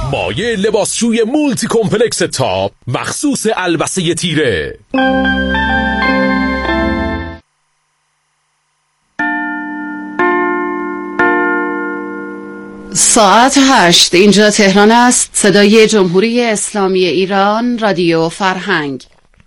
مایه لباسشوی مولتی کمپلکس تاپ مخصوص البسه تیره. ساعت 8 اینجا تهران است. صدای جمهوری اسلامی ایران، رادیو فرهنگ.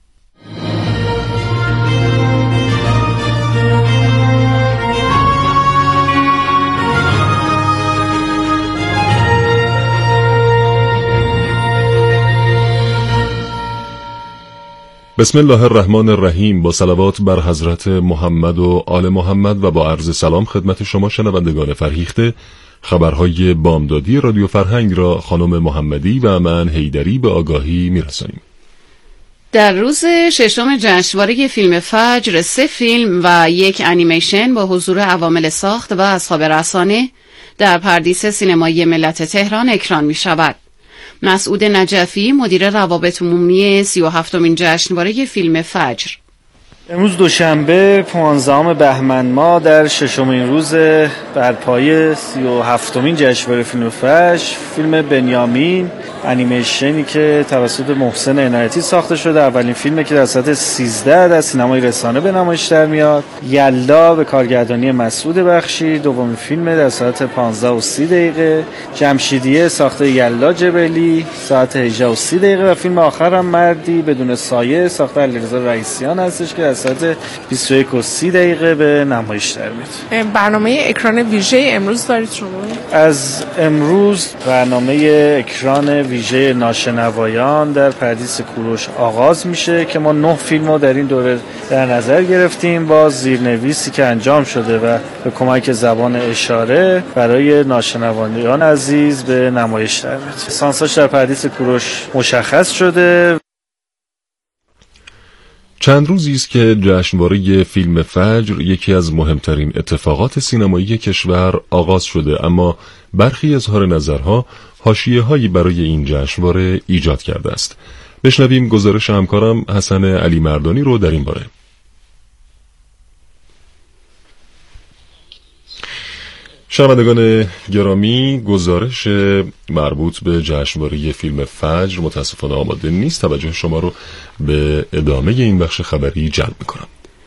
بسم الله الرحمن الرحیم. با صلوات بر حضرت محمد و آل محمد و با عرض سلام خدمت شما شنوندگان فرهیخته، خبرهای بامدادی رادیو فرهنگ را خانم محمدی و من حیدری به آگاهی میرسانیم. در روز ششم جشنواره فیلم فجر 3 فیلم و 1 انیمیشن با حضور عوامل ساخت و اصحاب رسانه در پردیس سینمایی ملت تهران اکران می شود. مسعود نجفی مدیر روابط عمومی 37مین جشنواره فیلم فجر: امروز دوشنبه 15 بهمن ماه در ششمین روز برپای 37مین جشنواره فیلم فجر، فیلم بنیامین انیمیشنی که توسط محسن عنایتی ساخته شده، اولین فیلمی که در ساعت 13 در سینمای رسانه به نمایش در میاد. یلدا به کارگردانی مسعود بخشی دومین فیلم در ساعت 15:30. جمشیدیه ساخته یلدا جبلی ساعت 18:30 و فیلم آخر هم مردی بدون سایه ساخته علیرضا رئیسیان هستش که در ساعت 21:30 به نمایش در میاد. برنامه اکران ویژه امروز دارید شما؟ از امروز برنامه اکران ویژه ناشنوایان در پردیس کوروش آغاز میشه که ما 9 فیلم رو در این دوره در نظر گرفتیم با زیرنویسی که انجام شده و به کمک زبان اشاره برای ناشنوایان عزیز به نمایش در میاد. سانساش در پردیس کوروش مشخص شده. چند روزی است که جشنواره فیلم فجر، یکی از مهمترین اتفاقات سینمایی کشور، آغاز شده، اما برخی اظهار نظرها حاشیه‌هایی برای این جشنواره ایجاد کرده است. بشنویم گزارش همکارم حسن علی مردانی رو در این باره. شنوندگان گرامی، گزارش مربوط به جشنواره فیلم فجر متاسفانه آماده نیست. توجه شما رو به ادامه این بخش خبری جلب می‌کنم.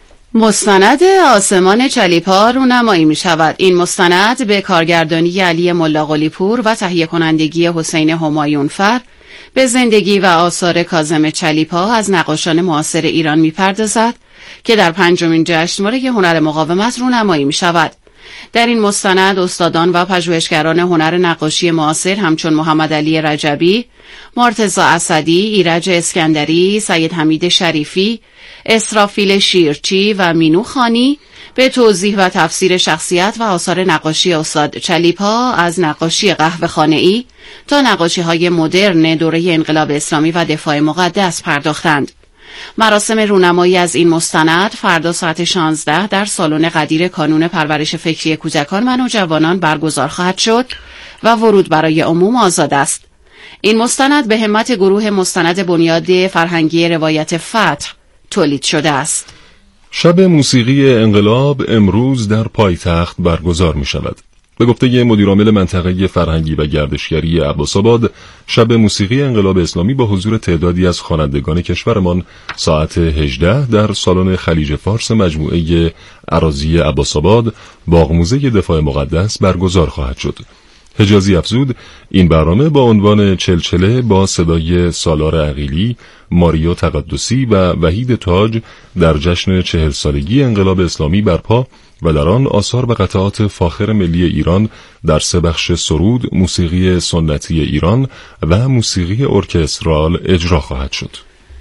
مستند آسمان چلیپا رونمایی می شود. این مستند به کارگردانی علی ملاقلی پور و تهیه کنندگی حسین همایونفر به زندگی و آثار کاظم چلیپا از نقاشان معاصر ایران می پردازد که در 5مین جشنواره هنر مقاومت رونمایی می شود. در این مستند استادان و پژوهشگران هنر نقاشی معاصر همچون محمد علی رجبی، مرتضی اسدی، ایرج اسکندری، سید حمید شریفی، اسرافیل شیرچی و مینو خانی به توضیح و تفسیر شخصیت و آثار نقاشی استاد چلیپا از نقاشی قهوه‌خانه‌ای تا نقاشی‌های مدرن دوره انقلاب اسلامی و دفاع مقدس پرداختند. مراسم رونمایی از این مستند فردا ساعت 16 در سالن قدیر کانون پرورش فکری کودکان و نوجوانان برگزار خواهد شد و ورود برای عموم آزاد است. این مستند به همت گروه مستند بنیاد فرهنگی روایت فتح تولید شده است. شب موسیقی انقلاب امروز در پایتخت برگزار می شود. به گفته مدیرعامل منطقه فرهنگی و گردشگری عباس‌آباد، شب موسیقی انقلاب اسلامی با حضور تعدادی از خوانندگان کشورمان ساعت 18 در سالن خلیج فارس مجموعه اراضی عباس‌آباد باغ موزه دفاع مقدس برگزار خواهد شد. حجازی افزود این برنامه با عنوان چلچله با صدای سالار عقیلی، ماریو تقدسی و وحید تاج در جشن 40 سالگی انقلاب اسلامی برپا و در آن آثار و قطعات فاخر ملی ایران در 3 بخش سرود، موسیقی سنتی ایران و موسیقی ارکسترال اجرا خواهد شد.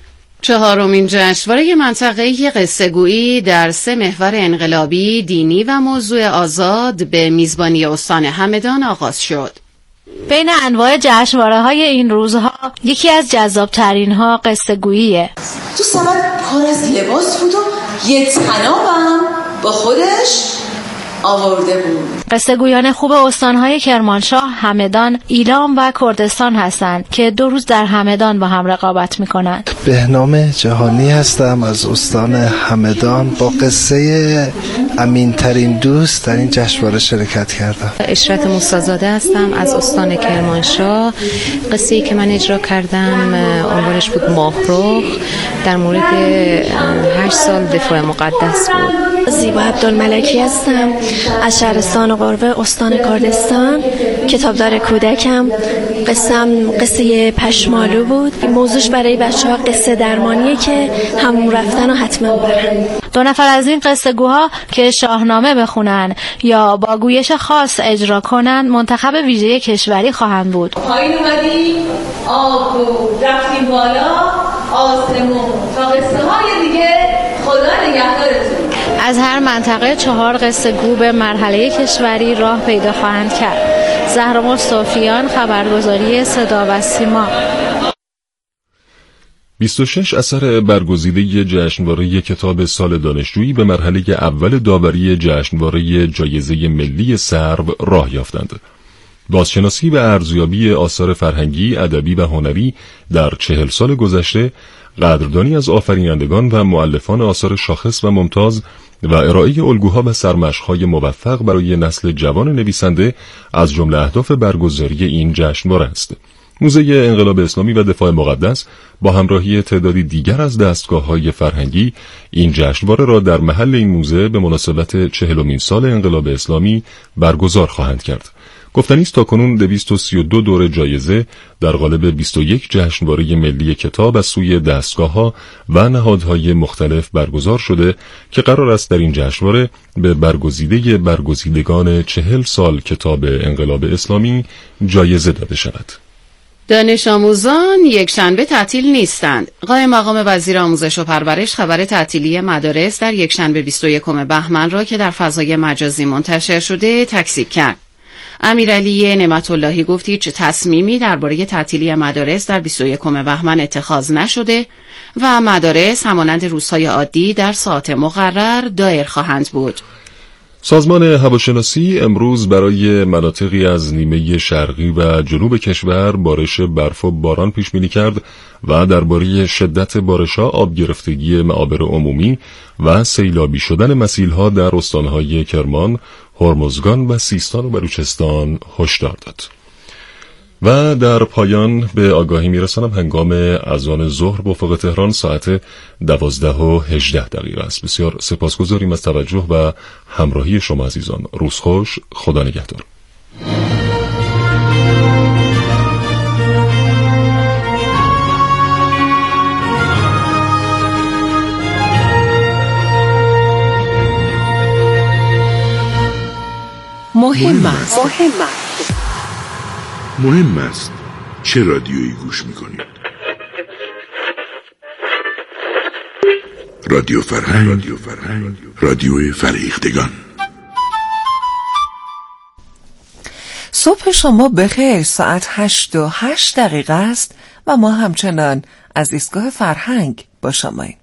4مین جشنواره منطقه‌ای قصه‌گویی در 3 محور انقلابی، دینی و موضوع آزاد به میزبانی استان همدان آغاز شد. بین انواع جشنواره‌های این روزها یکی از جذاب‌ترین‌ها قصه‌گوییه. تو سمت پر از لباس بود و یه طنابم با خودش آورده بود. قصه گویان خوب استانهای کرمانشاه، همدان، ایلام و کردستان هستند که 2 روز در همدان با هم رقابت میکنند. بهنام جهانی هستم از استان همدان. با قصه امین ترین دوست در این جشنواره شرکت کردم. اشرت موسی‌زاده هستم از استان کرمانشاه. قصه‌ای که من اجرا کردم عنوانش بود ماهرخ، در مورد 8 سال دفاع مقدس بود. زیبا عبدالملکی هستم از شهرستان قربه استان کردستان. کتابدار کودکم. قصه پشمالو بود. موضوعش برای بچه‌ها قصه درمانیه که همون رفتن و حتما برن. 2 نفر از این قصه گوها که شاهنامه بخونن یا با گویش خاص اجرا کنن منتخب ویژه کشوری خواهند بود. پایین اومدیم آب رو رفتیم بالا آسمون تا قصه های دیگه خدا نگهدارتون. از هر منطقه 4 قصه گو به مرحله کشوری راه پیدا خواهند کرد. زهرا مصطفیان، خبرگزاری صدا و سیما. 26 اثر برگزیده جشنواره کتاب سال دانشجویی به مرحله اول داوری جشنواره جایزه ملی سرو راه یافتند. بازشناسی و ارزیابی آثار فرهنگی، ادبی و هنری در 40 سال گذشته، قدردانی از آفرینندگان و مؤلفان آثار شاخص و ممتاز و ارائه الگوها و سرمشق‌های موفق برای نسل جوان نویسنده از جمله اهداف برگزاری این جشنواره است. موزه انقلاب اسلامی و دفاع مقدس با همراهی تعدادی دیگر از دستگاه‌های فرهنگی این جشنواره را در محل این موزه به مناسبت 40مین سال انقلاب اسلامی برگزار خواهند کرد. گفتنی است تاکنون 232 دوره جایزه در قالب 21 جشنواره ملی کتاب از سوی دستگاه‌ها و نهادهای مختلف برگزار شده که قرار است در این جشنواره به برگزیدگان 40 سال کتاب انقلاب اسلامی جایزه داده شود. دانش آموزان یک شنبه تعطیل نیستند. قائم مقام وزیر آموزش و پرورش خبر تعطیلی مدارس در یک شنبه 21 بهمن را که در فضای مجازی منتشر شده تکذیب کرد. امیرعلی نعمت اللهی گفت هیچ تصمیمی درباره تعطیلی مدارس در 21 بهمن اتخاذ نشده و مدارس همانند روزهای عادی در ساعت مقرر دایر خواهند بود. سازمان هواشناسی امروز برای مناطقی از نیمه شرقی و جنوب کشور بارش برف و باران پیش بینی کرد و درباره شدت بارش‌ها، آب گرفتگی معابر عمومی و سیلابی شدن مسیل‌ها در استان‌های کرمان، هرمزگان و سیستان و بلوچستان هشدار داد. و در پایان به آگاهی میرسانم هنگام اذان ظهر به افق تهران ساعت 12:18 است. بسیار سپاسگزاریم از توجه و همراهی شما عزیزان. روز خوش، خدا نگهدار. مهم است چه رادیویی گوش میکنید؟ رادیو فرهنگ، رادیوی فرهیختگان. صبح شما بخیر. ساعت 8:08 است و ما همچنان از ایستگاه فرهنگ با شماییم.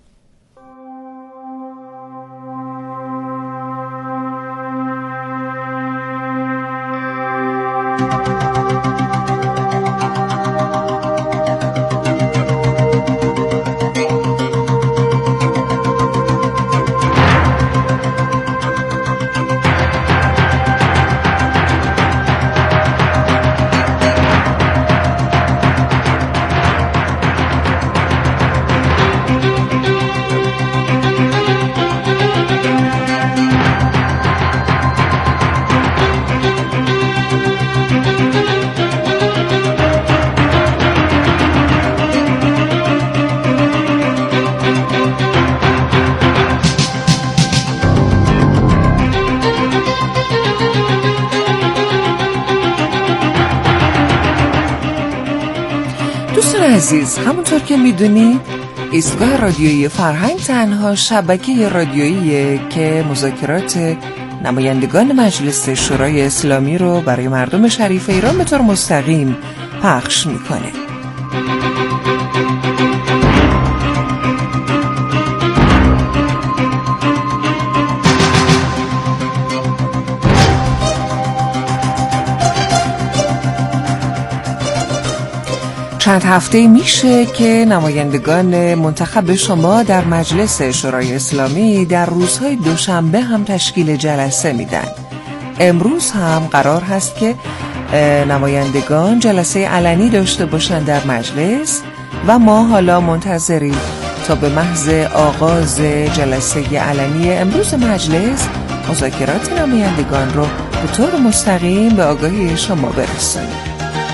عزیز، همونطور که میدونید ایستگاه رادیویی فرهنگ تنها شبکه رادیویی که مذاکرات نمایندگان مجلس شورای اسلامی رو برای مردم شریف ایران به طور مستقیم پخش میکنه. چند هفته میشه که نمایندگان منتخب شما در مجلس شورای اسلامی در روزهای دوشنبه هم تشکیل جلسه میدن. امروز هم قرار هست که نمایندگان جلسه علنی داشته باشن در مجلس و ما حالا منتظریم تا به محض آغاز جلسه علنی امروز مجلس مذاکرات نمایندگان رو به طور مستقیم به آگاهی شما برسونیم.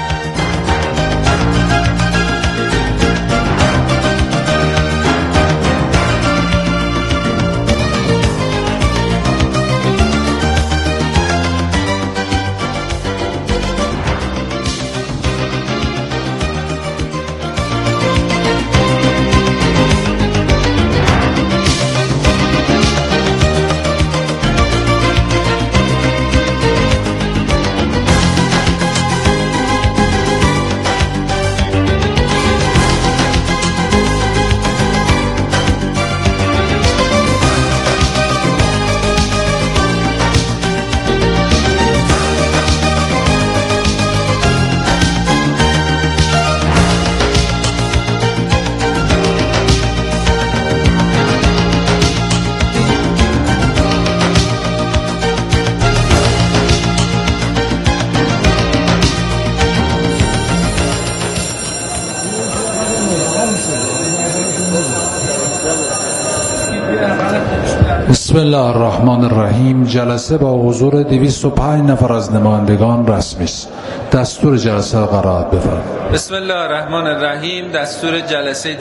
بسم الله الرحمن الرحیم. جلسه با حضور 205 نفر از نمایندگان رسمی است. دستور جلسه را قرائت بفرمایید. بسم الله الرحمن الرحیم. دستور جلسه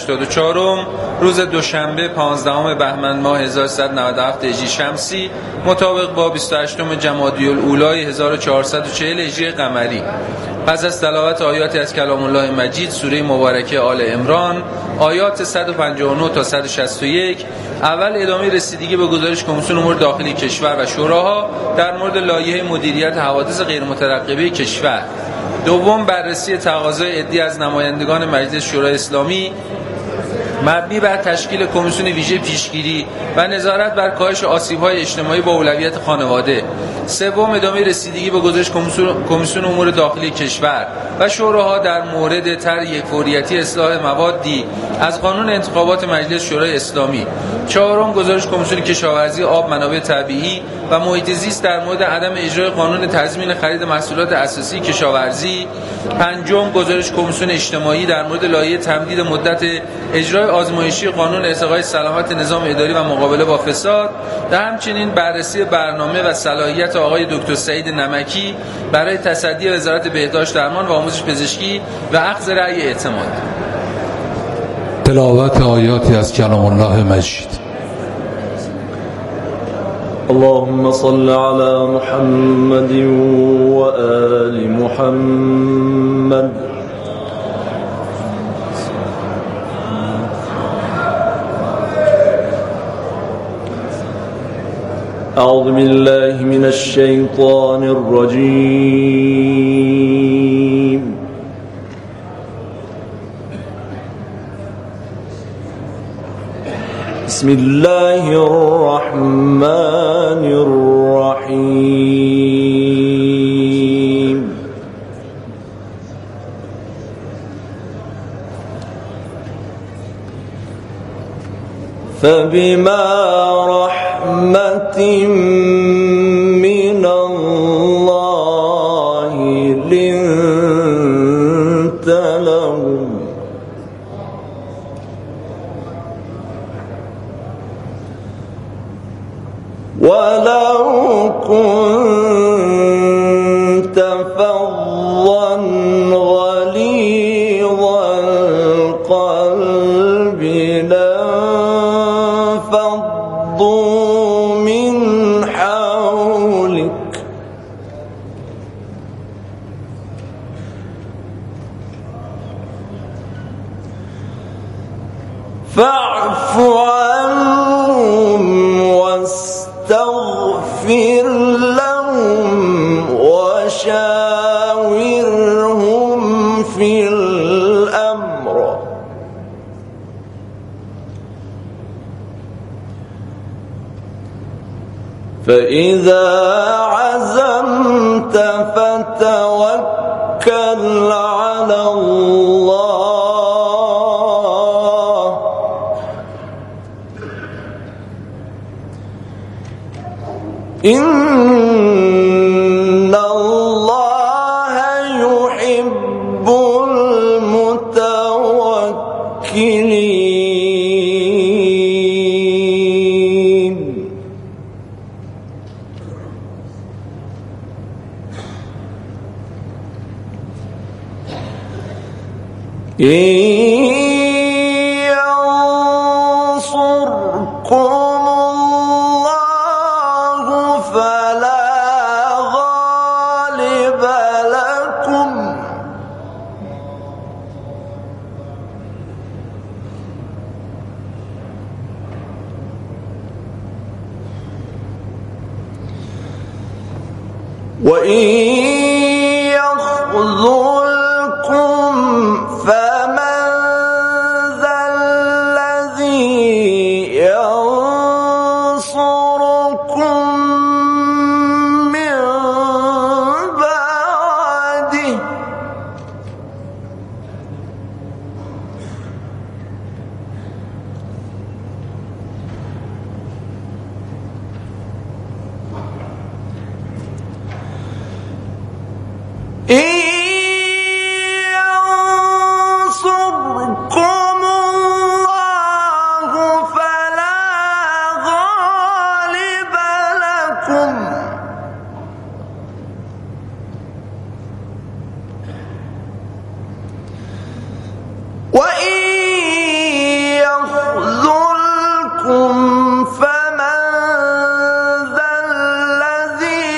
284 روز دوشنبه 15 بهمن ماه 1397 هجری شمسی مطابق با 28 جمادی الاولی 1440 هجری قمری. پس از تلاوت آیاتی از کلام الله مجید سوره مبارکه آل عمران آیات 159 تا 161، اول ادامه رسیدگی به گزارش کمیسیون امور داخلی کشور و شوراها در مورد لایحه مدیریت حوادث غیر مترقبه کشور، دوم بررسی تقاضای عده‌ای از نمایندگان مجلس شورای اسلامی مبنی بر تشکیل کمیسیون ویژه پیشگیری و نظارت بر کاهش آسیب‌های اجتماعی با اولویت خانواده، سوم ادامه رسیدگی به گزارش کمیسیون امور داخلی کشور و شوراها در مورد طرح یکفوریتی اصلاح موادی از قانون انتخابات مجلس شورای اسلامی، چهارم گزارش کمیسیون کشاورزی، آب، منابع طبیعی و محیط زیست در مورد عدم اجرای قانون تضمین خرید محصولات اساسی کشاورزی، پنجم گزارش کمیسیون اجتماعی در مورد لایحه تمدید مدت اجرای آزمایشی قانون ارتقای سلامت نظام اداری و مقابله با فساد و همچنین بررسی برنامه و صلاحیت آقای دکتر سعید نمکی برای تصدی وزارت بهداشت، درمان و آموزش پزشکی و اخذ رأی اعتماد. تلاوت آیاتی از کلام الله مجید. اللهم صل على محمد و آل محمد. أعوذ بالله من الشيطان الرجيم. بسم الله الرحمن الرحيم. فبما رحمة من الله لنت لهم ولو كنت فظا غليظ القلب لانفضوا من حولك فاعف عنهم واستغفر لهم وشاورهم في الأمر فإذا عزمت فتوكل على الله إن الله يحب المتوكلين. ينصركم الله فلا غالب لكم وإن يخذلكم فمن ذا الذي ينصركم من بعده إن ينصركم الله فلا غالب لكم وإن يخذلكم فمن ذا الذي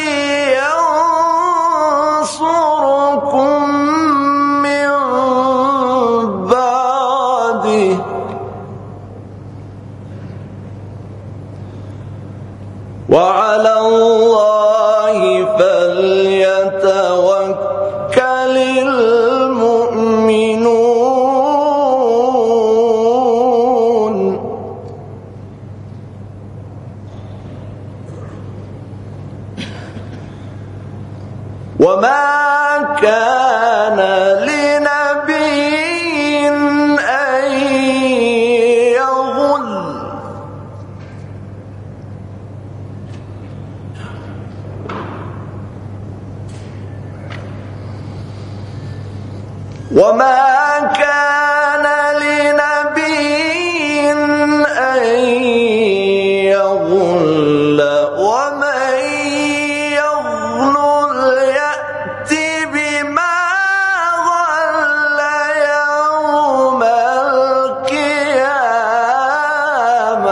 ينصركم من بعده وعلى الله فليتوكل المؤمنون. وما كان لنبي أن يغل ومن يغلل يأت بما غل يوم القيامة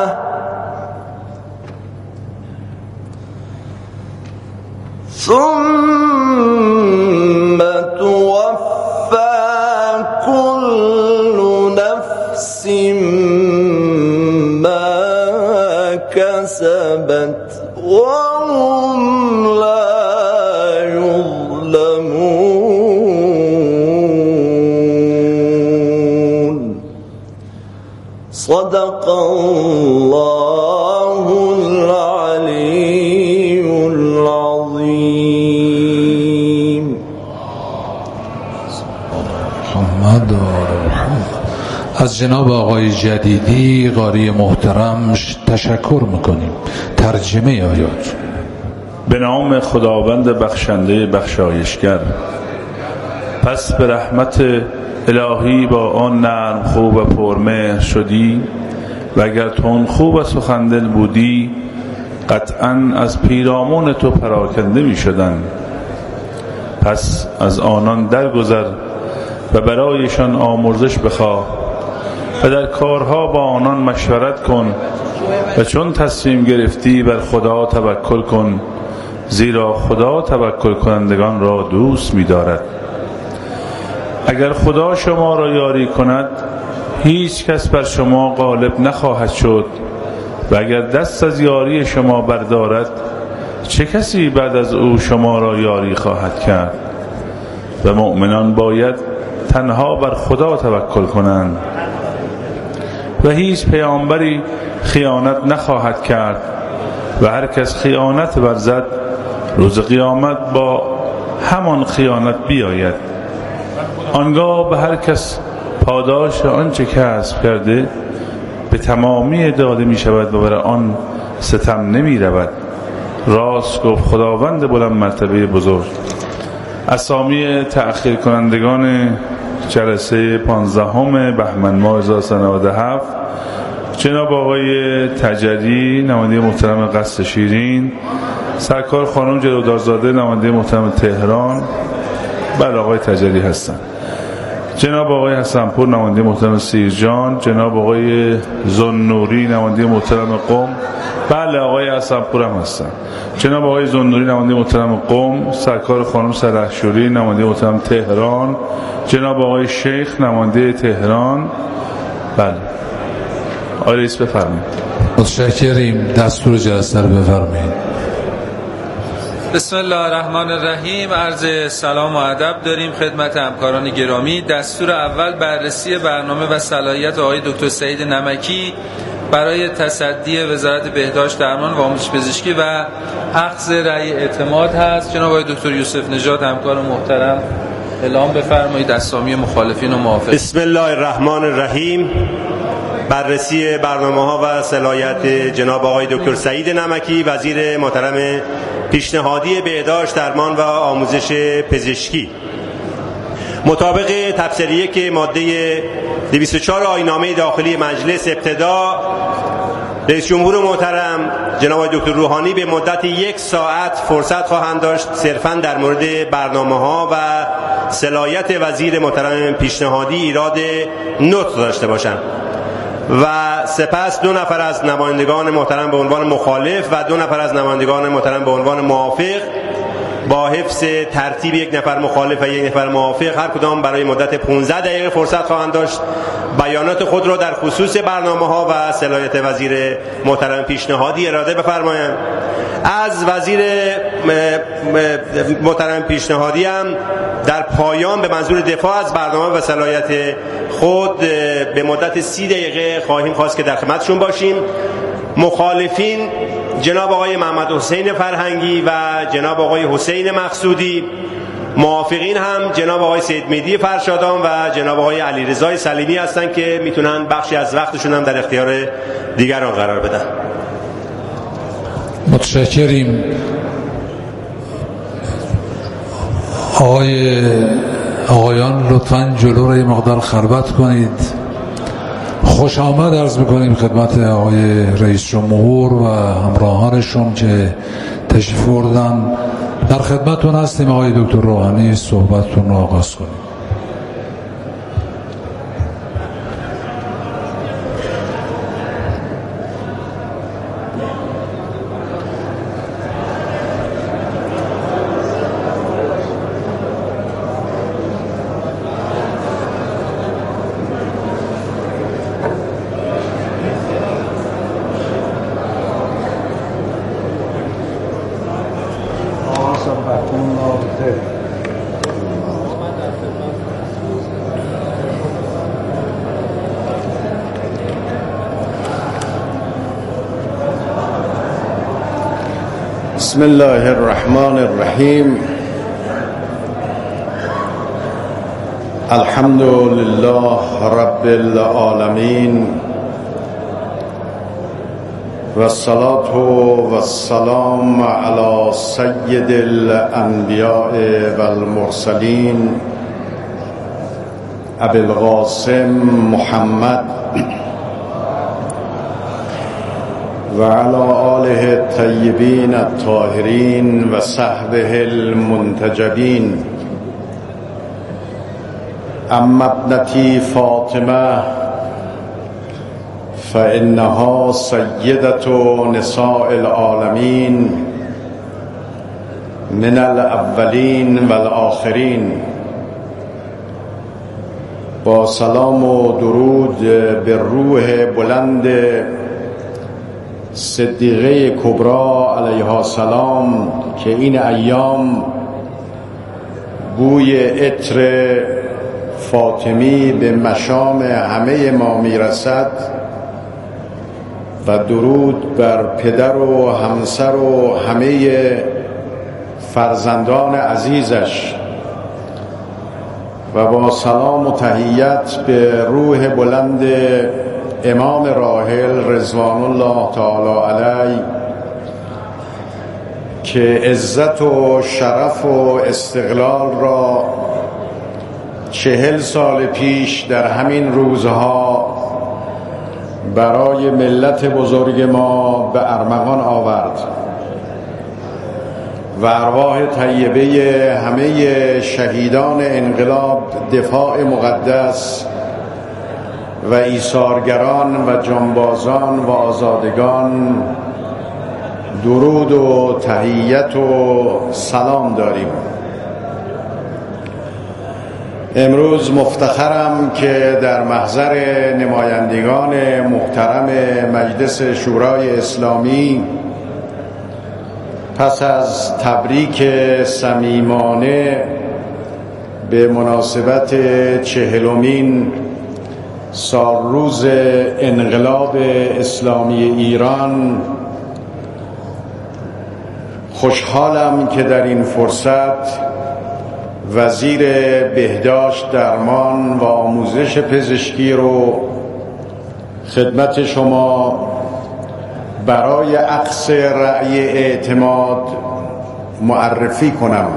ثم توفى كل نفس ما كسبت وهم لا يظلمون. صدق الله العلي العظيم. محمد از جناب آقای جدیدی قاری محترم تشکر میکنیم. ترجمه آیات. به نام خداوند بخشنده بخشایشگر. پس به رحمت الهی با آن نرم خوب و پرمهر شدی و اگر تند خوب و سخندل بودی قطعا از پیرامون تو پراکنده می شدن. پس از آنان درگذر و برایشان آمرزش بخواه و در کارها با آنان مشورت کن و چون تصمیم گرفتی بر خدا توکل کن، زیرا خدا توکل کنندگان را دوست می دارد. اگر خدا شما را یاری کند هیچ کس بر شما غالب نخواهد شد و اگر دست از یاری شما بردارد چه کسی بعد از او شما را یاری خواهد کرد؟ و مؤمنان باید تنها بر خدا توکل کنند و هیچ پیامبری خیانت نخواهد کرد و هر کس خیانت ورزد روز قیامت با همان خیانت بیاید. آنگاه به هر کس پاداش آنچه کسب کرده به تمامی داده می شود و برای آن ستم نمی رود. راست گفت خداوند بلند مرتبه بزرگ. اسامی تأخیر کنندگان جلسه 15 بهمن ماه 1397: جناب آقای تجری نماینده محترم قصر شیرین، سرکار خانم جلودارزاده نماینده محترم تهران، بله آقای تجری هستن، جناب آقای حسنپور نماینده محترم سیرجان، جناب آقای زنوری نماینده محترم قم، بله آقای حسنپور هم هستن، جناب آقای زنوری نماینده محترم قم، سرکار خانم سرخشوری نماینده محترم تهران، جناب آقای شیخ نماینده تهران. بله آقای رئیس بفرمایید. متشکریم. دستور جلسه رو بفرمایید. بسم الله الرحمن الرحیم. عرض سلام و ادب داریم خدمت همکاران گرامی. دستور اول بررسی برنامه و صلاحیت آقای دکتر سعید نمکی برای تصدی وزارت بهداشت درمان و آموزش پزشکی و اخذ رأی اعتماد هست. جناب آقای دکتر یوسف نژاد همکار محترم اعلام بفرمایید اسامی مخالفین و موافقین. بسم الله الرحمن الرحیم. بررسی برنامه‌ها و صلاحیت جناب آقای دکتر سعید نمکی وزیر محترم پیشنهادی بهداشت درمان و آموزش پزشکی. مطابق تفسیریه که ماده 204 آیین‌نامه داخلی مجلس، ابتدا رئیس جمهور محترم جناب آقای دکتر روحانی به مدت 1 ساعت فرصت خواهند داشت صرفاً در مورد برنامه‌ها و صلاحیت وزیر محترم پیشنهادی ایراد نطق داشته باشند و سپس 2 نفر از نمایندگان محترم به عنوان مخالف و 2 نفر از نمایندگان محترم به عنوان موافق با حفظ ترتیب 1 نفر مخالف و 1 نفر موافق هر کدام برای مدت 15 دقیقه فرصت خواهند داشت بیانات خود را در خصوص برنامه‌ها و صلاحیت وزیر محترم پیشنهادی اراده بفرمایند. از وزیر محترم پیشنهادی هم در پایان به منظور دفاع از برنامه و صلاحیت خود به مدت 30 دقیقه خواهیم خواست که در خدمتشون باشیم. مخالفین جناب آقای محمد حسین فرهنگی و جناب آقای حسین مقصودی، موافقین هم جناب آقای سید مهدی فرشادان و جناب آقای علیرضا سلیمی هستند که میتونن بخشی از وقتشون هم در اختیار دیگران قرار بدن. متشکریم. آقایان لطفاً جلو را یه مقدار خلوت کنید. خوش آمد عرض میکنیم خدمت آقای رئیس جمهور و همراهانشون که تشریف آوردن. در خدمتتون هستیم آقای دکتر روحانی، صحبتتون رو آغاز کنیم. بسم الله الرحمن الرحیم. الحمد لله رب العالمین و الصلاة و السلام علی سید الانبیاء و المرسلین ابی القاسم محمد و علی آله الطیبین الطاهرین و صحبه المنتجبین. اما ابنتی فاطمه فإنها سیدة نساء العالمین من الاولین و الاخرین. با سلام و درود به روح بلند صدیقه کبرا علیها السلام که این ایام بوی عطر فاطمی به مشام همه ما میرسد و درود بر پدر و همسر و همه فرزندان عزیزش و با سلام و تحیت به روح بلند امام راحل رضوان الله تعالی علیه که عزت و شرف و استقلال را 40 سال پیش در همین روزها برای ملت بزرگ ما به ارمغان آورد و ارواح طیبه همه شهیدان انقلاب، دفاع مقدس و ایثارگران و جانبازان و آزادگان درود و تحیت و سلام داریم. امروز مفتخرم که در محضر نمایندگان محترم مجلس شورای اسلامی پس از تبریک صمیمانه به مناسبت 40مین سالروز انقلاب اسلامی ایران خوشحالم که در این فرصت وزیر بهداشت، درمان و آموزش پزشکی رو خدمت شما برای اخذ رأی اعتماد معرفی کنم.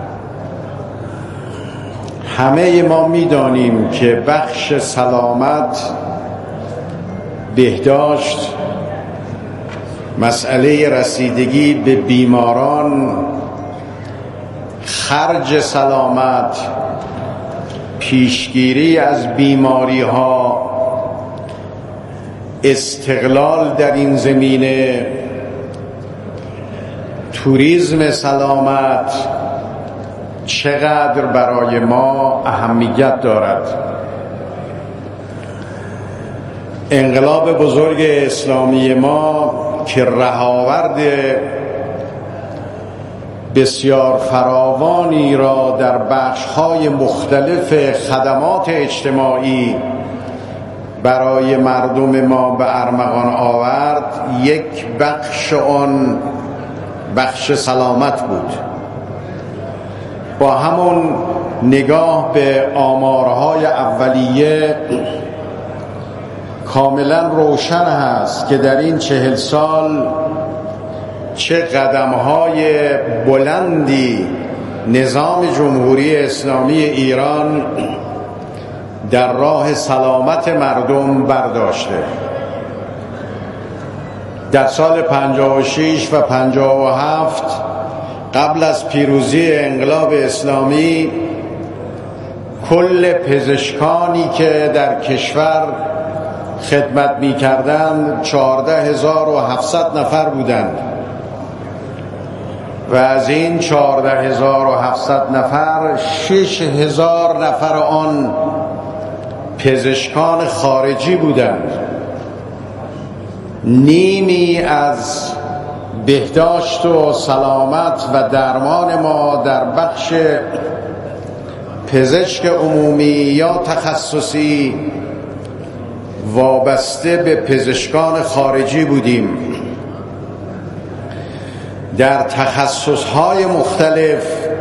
همه ما می‌دانیم که بخش سلامت، بهداشت، مسئله رسیدگی به بیماران، خرج سلامت، پیشگیری از بیماری ها، استقلال در این زمینه، توریسم سلامت چقدر برای ما اهمیت دارد. انقلاب بزرگ اسلامی ما که رهاورد بسیار فراوانی را در بخش‌های مختلف خدمات اجتماعی برای مردم ما به ارمغان آورد، یک بخش آن بخش سلامت بود. با همون نگاه به آمارهای اولیه کاملا روشن هست که در این 40 سال چه قدم‌های بلندی نظام جمهوری اسلامی ایران در راه سلامت مردم برداشته. در سال 56 و 57 قبل از پیروزی انقلاب اسلامی کل پزشکانی که در کشور خدمت می‌کردند 14700 نفر بودند و از این 14700 نفر 6000 نفر آن پزشکان خارجی بودند. نیمی از بهداشت و سلامت و درمان ما در بخش پزشک عمومی یا تخصصی وابسته به پزشکان خارجی بودیم. در تخصصهای مختلف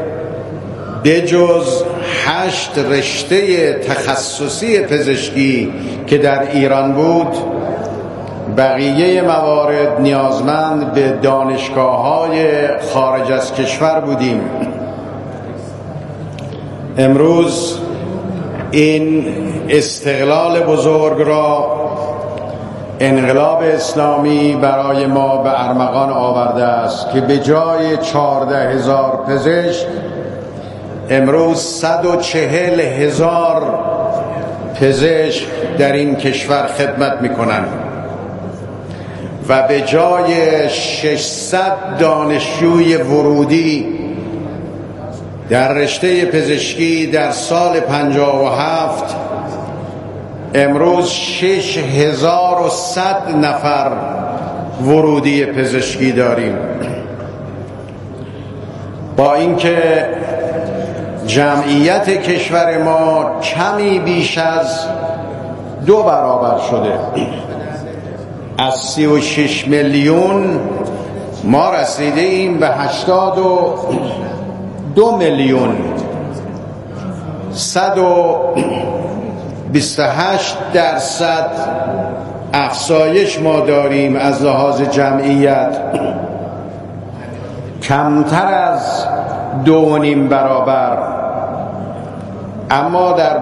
بجز 8 رشته تخصصی پزشکی که در ایران بود، بقیه موارد نیازمند به دانشگاه‌های خارج از کشور بودیم. امروز این استقلال بزرگ را انقلاب اسلامی برای ما به ارمغان آورده است که به جای 14000 پزشک امروز 140,000 پزشک در این کشور خدمت می‌کنند و به جای 600 دانشجوی ورودی در رشته پزشکی در سال 57 امروز 6100 نفر ورودی پزشکی داریم. با اینکه جمعیت کشور ما کمی بیش از 2 برابر شده، از 36 میلیون ما رسیده ایم به 82 میلیون. 128% افزایش ما داریم از لحاظ جمعیت. کمتر از 2.5 برابر، اما در